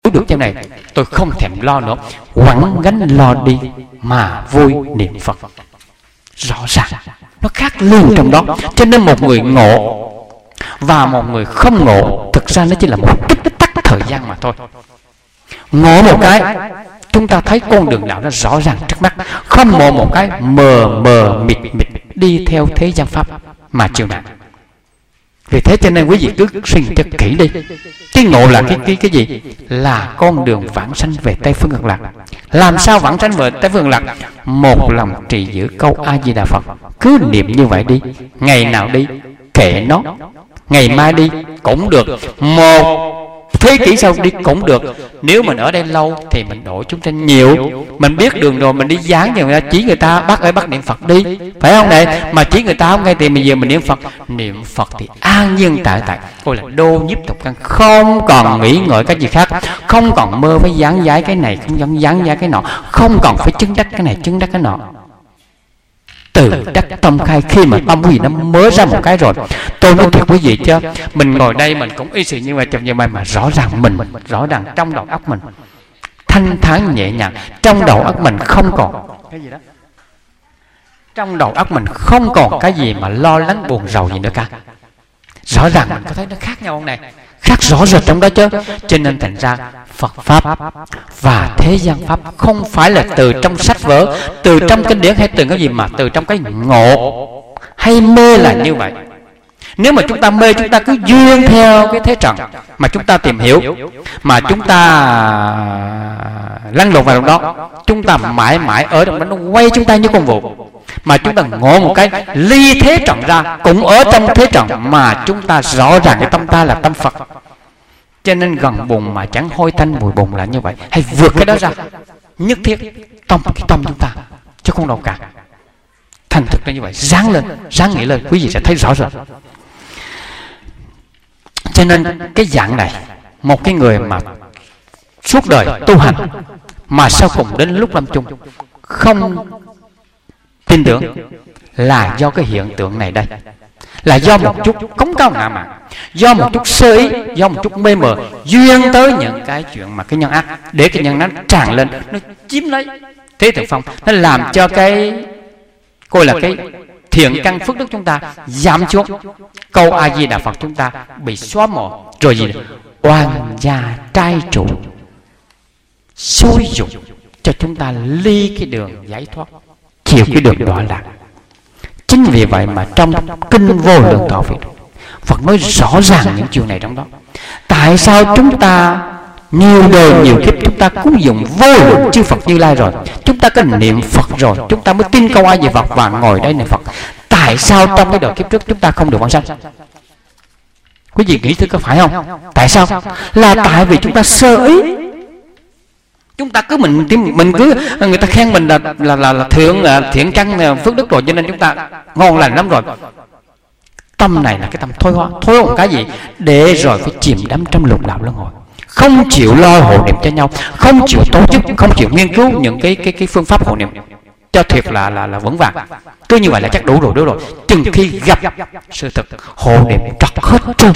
được chỗ này, tôi không thèm lo nữa, quẳng gánh lo đi mà vui niệm Phật. Rõ ràng nó khác luôn trong đó. Cho nên một người ngộ và một người không ngộ, thực ra nó chỉ là một tích tắc thời gian mà thôi. Ngộ một cái, chúng ta thấy con đường đạo nó rõ ràng trước mắt. Không ngộ một cái, mờ mờ mịt mịt đi theo thế gian pháp mà chịu nạn. Vì thế cho nên quý vị cứ suy nghĩ cho kỹ đi. Cái ngộ là cái gì? Là con đường vãng sanh về Tây Phương Cực Lạc. Làm sao vãng sanh về Tây Phương Cực Lạc? Một lòng trì giữ câu A Di Đà Phật, cứ niệm như vậy đi. Ngày nào đi kệ nó, ngày mai đi cũng được, một thế kỷ sau đi cũng được. Nếu mình ở đây lâu thì mình độ chúng sanh nhiều. Mình biết đường rồi mình đi giảng cho người ta, chỉ người ta bác ơi bác niệm Phật đi, phải không này? Mà chỉ người ta không nghe thì bây giờ mình niệm Phật. Niệm Phật thì an nhiên tại tại, ôi là đô nhiếp tục căn, không còn nghĩ ngợi cái gì khác, không còn mơ phải giảng giải cái này, không dám giảng giải cái nọ, không còn phải chứng đắc cái này chứng đắc cái nọ. Từ đắc tâm khai, khi mà tâm quý vị nó mới ra một cái rồi, tôi nói thiệt quý vị chứ, mình ngồi đây mình cũng y sự như vậy trong như vậy mà rõ ràng mình, rõ ràng trong đầu óc mình thanh thản nhẹ nhàng, trong đầu óc mình không còn cái gì đó, trong đầu óc mình không còn cái gì mà lo lắng buồn rầu gì nữa cả. Rõ ràng mình có thấy nó khác nhau không này? Khác rõ rệt trong đó chứ. Cho nên thành ra Phật Pháp và thế gian Pháp không phải là từ trong sách vở, từ trong kinh điển hay từ cái gì, mà từ trong cái ngộ hay mê là như vậy. Nếu mà chúng ta mê, chúng ta cứ duyên theo cái thế trần mà chúng ta tìm hiểu, mà chúng ta lăn lộn vào trong đó, chúng ta mãi mãi ở trong đó nó quay chúng ta như con vụt. Mà chúng ta ngộ một cái ly thế trần ra, cũng ở trong thế trần mà chúng ta rõ ràng cái tâm ta là tâm Phật. Cho nên gần bùn mà chẳng hôi tanh mùi bùn là như vậy. Hay vượt cái đó ra, nhất thiết tâm cái tâm chúng ta chứ không đâu cả. Thành thực là như vậy, ráng lên, ráng nghĩ lên, quý vị sẽ thấy rõ rệt. Cho nên cái dạng này, một cái người mà suốt đời tu hành mà sau cùng đến lúc lâm chung không tin tưởng, là do cái hiện tượng này đây, là do một chút cống cao ngạo mạn, do một chút sơ ý, do một chút mê mờ duyên tới những cái chuyện mà cái nhân ác, để cái nhân nó tràn lên, nó chiếm lấy thế thượng phong, nó làm cho cái coi là cái thiện căn phước đức chúng ta giảm xuống, câu A Di Đà Phật chúng ta bị xóa mờ, rồi gì oan gia trai trụ xúi dục cho chúng ta ly cái đường giải thoát, chiều cái đường đọa lạc. Chính vì vậy mà trong kinh Vô Lượng Thọ Việt, Phật nói rõ ràng những chuyện này trong đó. Tại sao chúng ta nhiều đời nhiều kiếp chúng ta cúng dường vô lượng chư Phật Như Lai rồi, chúng ta có niệm Phật rồi, chúng ta mới tin câu A Di Phật và ngồi đây niệm Phật. Tại sao trong cái đời kiếp trước chúng ta không được vãng sanh? Quý vị nghĩ thử có phải không? Tại sao? Là tại vì chúng ta sơ ý. Chúng ta cứ mình cứ người ta khen mình là thiện căn phước đức rồi, cho nên chúng ta ngon lành lắm rồi. Tâm này là cái tâm thôi hóa một cái gì để rồi phải chìm đắm trong lục đạo luân hồi, không chịu lo hộ niệm cho nhau, không chịu tổ chức, không chịu nghiên cứu những cái phương pháp hộ niệm cho thiệt là vững vàng. Cứ như vậy là chắc đủ rồi. Chừng khi gặp sự thực, hộ niệm trật hết trơn,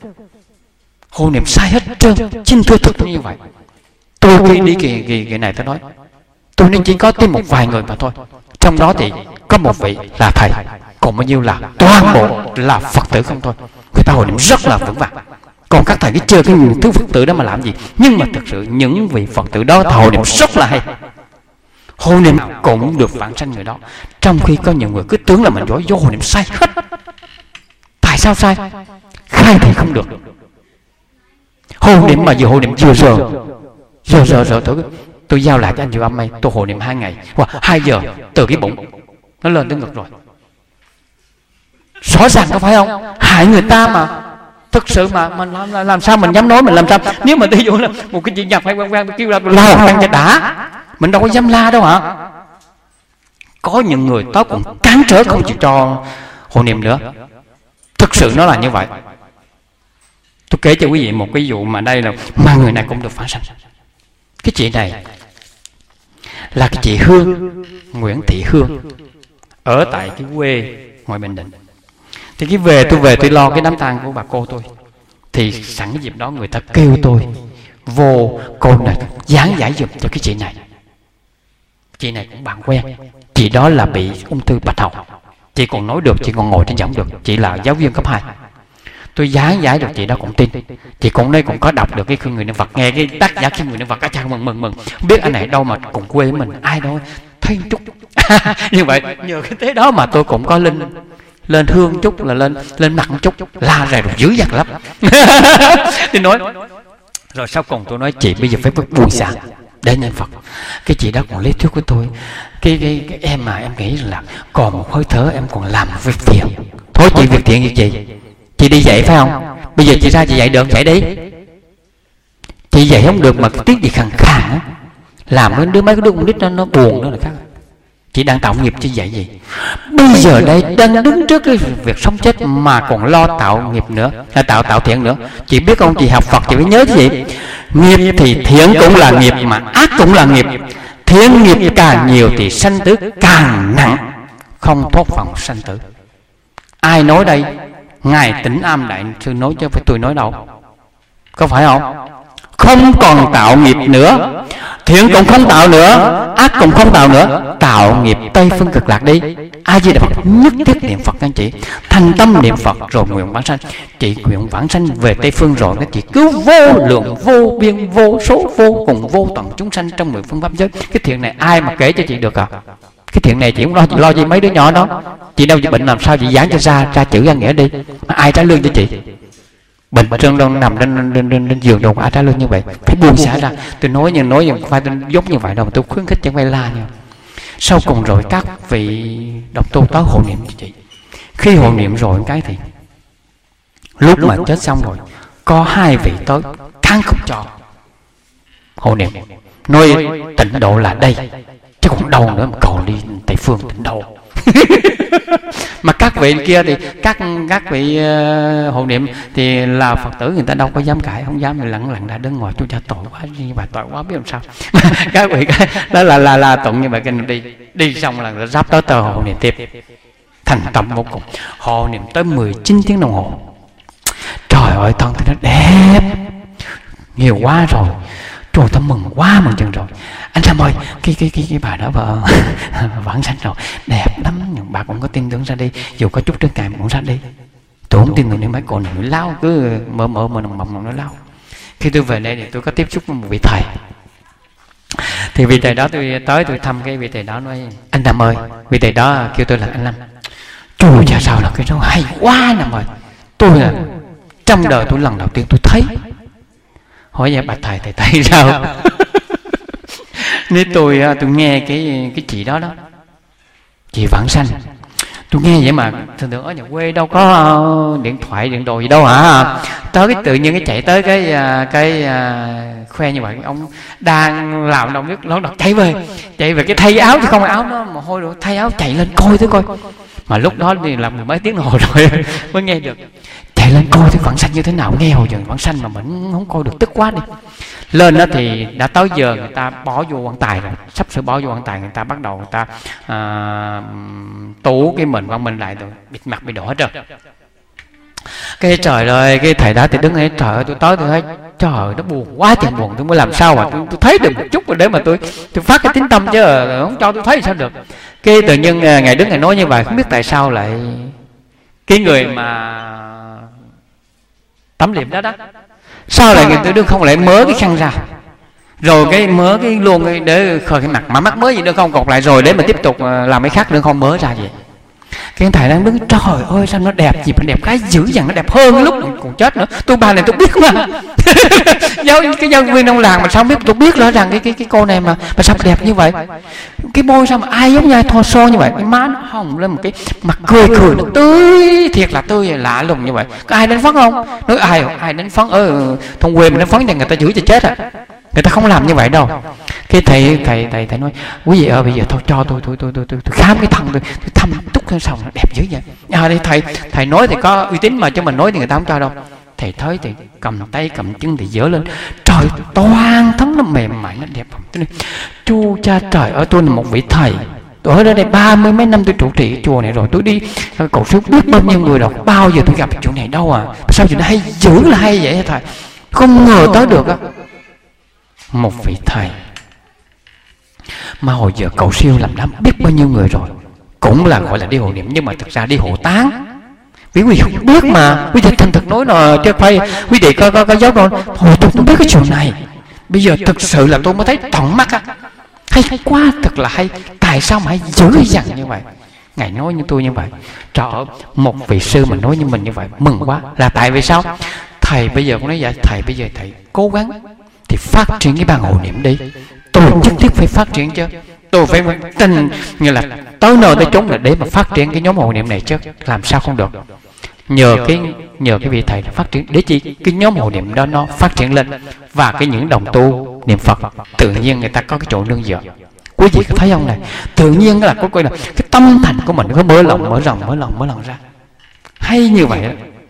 hộ niệm sai hết trơn. Xin thưa thực như vậy. Tôi khi đi kỳ này tôi nói, tôi nên chỉ có tin một vài người mà thôi. Trong đó thì có một vị là thầy, còn bao nhiêu là toàn bộ là Phật tử không thôi. Người ta hộ niệm rất là vững vàng. Còn các thầy cứ chơi cái thứ Phật tử đó mà làm gì? Nhưng mà thực sự những vị Phật tử đó hộ niệm rất là hay, hộ niệm cũng được vãng sanh người đó. Trong khi có nhiều người cứ tưởng là mình giỏi, do hộ niệm sai hết. Tại sao sai? Khai thì không được. Hộ niệm mà vừa hộ niệm vừa giờ tôi giao lại cho anh Diệu Âm này, tôi hộ niệm 2 ngày hoặc 2 giờ từ cái bụng nó lên tới ngực rồi. Rõ ràng có phải không? Hại người ta mà. Thực sự mà mình làm sao mình dám nói, mình làm sao? Nếu mà ví dụ là một cái chuyện nhập hay quen kêu là la tăng cho đã, mình đâu có dám la đâu hả? Có những người đó cũng cản trở không chịu cho hộ niệm nữa. Thực sự nó là như vậy. Tôi kể cho quý vị một cái vụ mà đây là mà người này cũng được phản sanh. Cái chị này là cái chị Hương, Nguyễn Thị Hương, ở tại cái quê ngoài Bình Định. Thì tôi về tôi lo cái đám tang của bà cô tôi. Thì sẵn cái dịp đó người ta kêu tôi vô cô này giảng giải giùm cho cái chị này. Chị này cũng bạn quen, chị đó là bị ung thư bạch hầu. Chị còn nói được, chị còn ngồi trên giảng được. Chị là giáo viên cấp 2. Tôi giảng giải được, chị đó cũng tin. Chị cũng đây cũng có đọc được cái Khương Người Niệm Phật, nghe cái tác giả Khương Người Niệm Phật, cả cha mừng. Biết anh này đâu mà cùng quê với mình, ai đâu thấy chút. Như vậy nhờ cái thế đó mà tôi cũng có lên hương chút, là lên mặt chút, la rè được dữ dằn lắm. Tôi nói rồi sau cùng tôi nói chị bây giờ phải buông xả để niệm Phật. Cái chị đó còn lý thuyết với tôi, cái em mà em nghĩ là còn một hơi thở em còn làm việc thiện. Thôi chị việc thiện như chị đi dạy phải không? Bây giờ chị ra chị dạy được, dạy đi. Chị dạy không được mà cái tiếng gì khàn khàn á, làm mấy cái đứa con nít nó buồn đó là khác. Chị đang tạo nghiệp chứ dạy gì? Bây giờ đây đang đứng trước cái việc sống chết mà còn lo tạo nghiệp nữa, tạo thiện nữa. Chị biết không, chị học Phật chị phải nhớ cái gì? Nghiệp thì thiện cũng là nghiệp mà ác cũng là nghiệp. Thiện nghiệp càng nhiều thì sanh tử càng nặng, không thoát phần sanh tử. Ai nói đây? Ngài Tĩnh Am Đại Sư nói chứ phải tôi nói đâu. Có phải không? Không còn tạo nghiệp nữa, thiện cũng không tạo nữa, ác cũng không tạo nữa, tạo nghiệp Tây Phương Cực Lạc đi. A Di Đà Phật, nhất thiết niệm Phật anh chị, thành tâm niệm Phật rồi nguyện vãng sanh. Chị nguyện vãng sanh về Tây Phương rồi các chị cứu vô lượng vô biên vô số vô cùng vô tận chúng sanh trong 10 phương pháp giới. Cái thiện này ai mà kể cho chị được à? Cái thiện này chị cũng lo gì mấy đứa nhỏ đó. Chị đâu bị bệnh làm sao chị giảng cho ra chữ ra nghĩa đi, mà ai trả lương cho chị? Bệnh trơn đâu nằm trên giường đâu ai trả lương như vậy? Phải buông xả ra. Tôi nói nhưng không phải tôi dốt như vậy đâu, mà tôi khuyến khích chẳng phải la nhau. Sau cùng rồi các vị độc tu tới hộ niệm cho chị. Khi hộ niệm rồi cái thì lúc mà chết xong rồi có 2 vị tới kháng không cho hộ niệm, nói tịnh độ là đây chứ còn đâu nữa mà cầu đi Tây Phương tịnh độ. Mà các vị kia thì các vị hộ niệm thì là Phật tử, người ta đâu có dám cãi, không dám, lặng ra đứng ngoài. Chú cha tội quá, như bà tội quá biết làm sao. Các vị đó là tụng như vậy. Cái đi xong là giáp tới tờ hộ niệm tiếp, thành tâm vô cùng. Hộ niệm tới 19 tiếng đồng hồ. Trời ơi, thân thì nó đẹp nhiều quá rồi. Trời, tao mừng quá, mừng chừng rồi. Anh Sam ơi, cái bà đó vợ vãng sanh rồi, đẹp lắm. Nhưng bà cũng có tin tưởng ra đi, dù có chút trước cài cũng ra đi. Tôi không tin tưởng những mấy cô này lao, cứ mơ mà nó lao. Khi tôi về đây thì tôi có tiếp xúc với một vị thầy. Thì vị thầy đó tôi tới tôi thăm cái vị thầy đó, nói anh Nam ơi, vị thầy đó kêu tôi là anh Lâm. Trời chả sao là cái đó hay quá Nam ơi. Tôi là trong đời tôi lần đầu tiên tôi thấy. Hỏi vậy bà thầy thấy sao? Nếu tôi nghe cái chị đó chị vãng sanh, tôi nghe vậy mà thường ở nhà quê đâu có điện thoại điện đồ gì đâu hả? Tới cái tự nhiên cái chạy tới cái khoe như vậy, ông đang làm đâu biết lón đọt chạy về cái thay áo chứ không phải áo nó mà hôi rồi, thay áo chạy lên coi thứ coi. Mà lúc đó thì làm 10 mấy tiếng đồng hồ rồi mới nghe được. Chạy lên coi thì vãng sanh như thế nào, nghe hồi giờ vãng sanh mà mình không coi được tức quá đi. Lên đó thì đã tới giờ người ta bỏ vô quan tài rồi, sắp sửa bỏ vô quan tài, người ta bắt đầu người ta tủ cái mình văn minh lại rồi, bịt mặt bị đỏ hết trơn. Cái trời ơi, cái thầy đó thì đứng ấy, trời ơi, tôi tới tôi thấy trời nó buồn quá trời buồn, tôi mới làm sao mà tôi thấy được một chút rồi để mà tôi phát cái tín tâm chứ không cho tôi thấy sao được. Cái tự nhiên ngài đứng ngài nói như vậy, không biết tại sao lại cái người mà tắm liệm đó sao lại người tôi đứng không lại mớ cái khăn ra rồi cái mớ cái luôn cái để khơi cái mặt, mà mắc mới gì nữa không cột lại rồi để mà tiếp tục làm cái khác nữa không mớ ra vậy. Cái thầy đang đứng trời ơi sao nó đẹp gì mà đẹp cái dữ dằn, nó đẹp hơn cái lúc còn chết nữa. Tôi bà này tôi biết mà cái giáo viên trong làng mà sao biết, tôi biết rõ ràng cái cô này mà sao đẹp như vậy. Cái môi sao mà ai giống như ai thô xô như vậy, cái má nó hồng lên một cái mặt cười nó tươi thiệt là tươi lạ lùng như vậy. Có ai đánh phấn không? Nói ai đánh phấn ở thôn quê mình đánh phấn thì người ta chửi cho chết à. Người ta không làm như vậy đâu. Cái thầy nói quý vị ơi bây giờ thôi cho tôi khám cái thân tôi thăm túc thân sòng nó đẹp dữ vậy. Đây thầy nói thì có uy tín mà cho mình nói thì người ta không cho đâu. Thầy thấy thì cầm tay cầm chân thì dỡ lên, trời toàn thân nó mềm mại nó đẹp. Chu cha trời ơi, tôi là một vị thầy, tôi ở đây 30 mấy năm tôi trụ trì cái chùa này rồi, tôi đi cầu siêu biết bao nhiêu người đâu, bao giờ tôi gặp chỗ này đâu à. Sao chuyện nó hay dữ là hay vậy hả thầy? Không ngờ tới được á. một vị thầy mà hồi giờ cầu siêu làm đám biết bao nhiêu người rồi, cũng là gọi là đi hộ niệm, nhưng mà thực ra đi hộ táng. Vì quý vị không biết mà, quý vị thành thực nói là chứ phải quý vị có giáo rồi. Hồi tôi không biết cái chuyện này, bây giờ thực sự là tôi mới thấy tận mắt á, hay quá, thật là hay. Tại sao mà hay dữ dằn như vậy? Ngài nói như tôi như vậy, trời ơi, một vị sư mà nói như mình như vậy mừng quá. Là tại vì sao? Thầy bây giờ cũng nói vậy, thầy bây giờ thầy cố gắng thì phát triển cái ban hộ niệm đi. Tôi nhất thiết phải phát triển chứ, tôi phải tin như là tới nơi tới chốn là để mà phát triển cái nhóm hộ niệm này chứ, làm sao không được. Nhờ cái vị thầy phát triển để chi cái nhóm hộ niệm đó nó phát triển lên, và cái những đồng tu niệm Phật tự nhiên người ta có cái chỗ nương dựa. Quý vị có thấy không này? Tự nhiên là có coi là cái tâm thành của mình có mở lòng ra. Hay như vậy đó.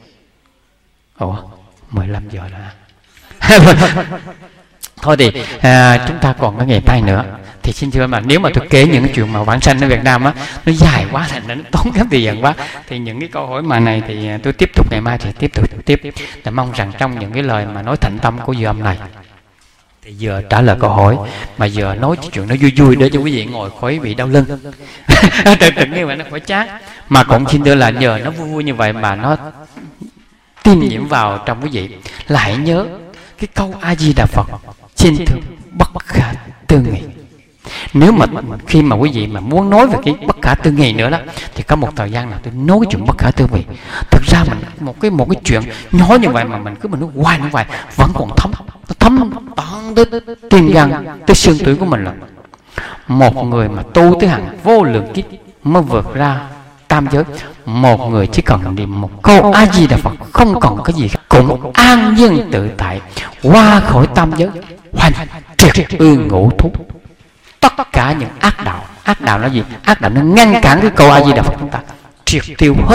Ủa, 15 giờ rồi. Thôi thì chúng ta còn có ngày mai nữa. Thì xin thưa mà nếu mà tôi kể những cái chuyện mà vãng sanh ở Việt Nam á, nó dài quá, thành nó tốn kém thời gian quá. Thì những cái câu hỏi mà này thì tôi tiếp tục ngày mai thì tiếp. Là mong rằng trong những cái lời mà nói thành tâm của dư âm này thì giờ trả lời câu hỏi, mà giờ nói chuyện nó vui để cho quý vị ngồi khỏi bị đau lưng. Tự như vậy nó khỏi chán. Mà cũng xin thưa là nhờ nó vui như vậy mà nó tiêm nhiễm vào trong quý vị. Lại nhớ cái câu A Di Đà Phật, xin thưa bất khả tư nghị. Nếu mà khi mà quý vị mà muốn nói về cái bất khả tư nghị nữa đó, thì có một thời gian nào tôi nói cái chuyện bất khả tư nghị. Thực ra mình một cái chuyện nhỏ như vậy mà mình cứ nói hoài vẫn còn thấm tận tới tim gan, tới xương tủy của mình. Là một người mà tu tới hàng vô lượng kiếp mới vượt ra tam giới. Một người chỉ cần niệm một câu A Di Đà Phật, không còn cái gì khác, cũng an nhiên tự tại, qua khỏi tam giới, hoàn triệt ngũ thú. Tất cả những ác đạo là gì? Ác đạo nó ngăn cản cái câu A Di Đà Phật chúng ta triệt tiêu hết.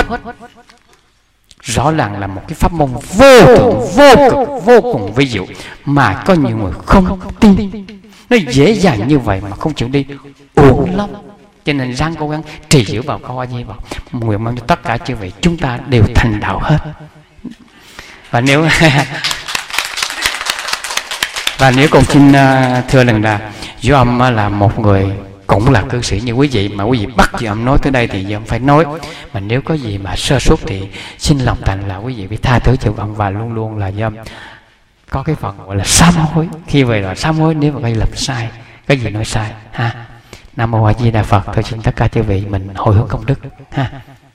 Rõ ràng là một cái pháp môn vô thượng, vô cực, vô cùng vi diệu mà có nhiều người không tin. Nó dễ dàng như vậy mà không chịu đi, uổng lắm. Cho nên ráng cố gắng trì giữ vào câu A Di Đà Phật. Nguyện mong cho tất cả chư vị chúng ta đều thành đạo hết. Và nếu con xin thưa lần là dư âm là một người cũng là cư sĩ như quý vị, mà quý vị bắt dư âm nói tới đây thì dư âm phải nói. Mà nếu có gì mà sơ suất thì xin lòng thành là quý vị phải tha thứ cho âm, và luôn luôn là dư âm có cái phần gọi là sám hối. Khi về là sám hối nếu mà gây làm sai, cái gì nói sai ha. Nam Mô A Di Đà Phật. Thôi xin tất cả chư vị mình hồi hướng công đức ha.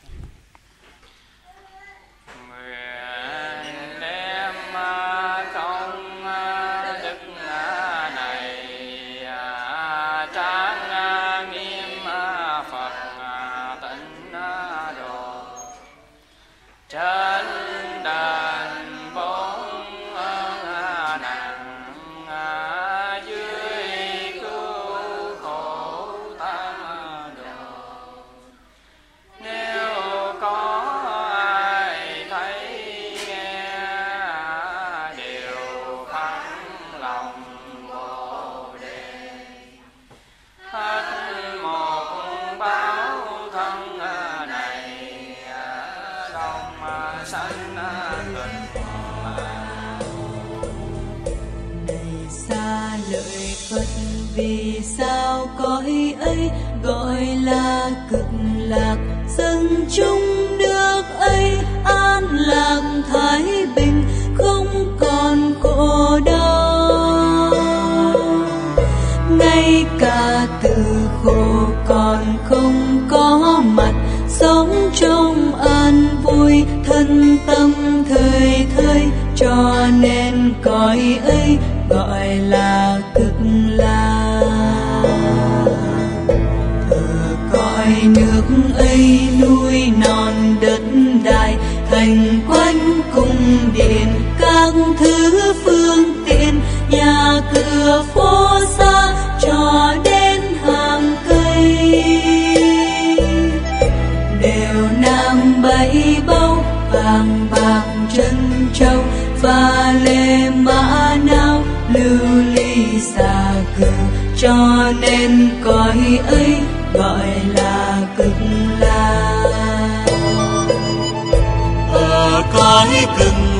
Vì sao cõi ấy gọi là cực lạc, dân chúng nước ấy an lạc thái bình, không còn khổ đau. Ngay cả từ khổ còn không có mặt, sống trong an vui, thân tâm thời thời, cho nên cõi ấy gọi là cực lạc. Cõi nước ấy núi non đất đai, thành quanh cung điện, các thứ phương tiện, nhà cửa phố xa cho đến hàng cây, đều nang bảy báu vàng bạc trân châu, pha lê mã não lưu ly xà cừ, cho nên cõi ấy gọi là cực lạc. Ở cõi cực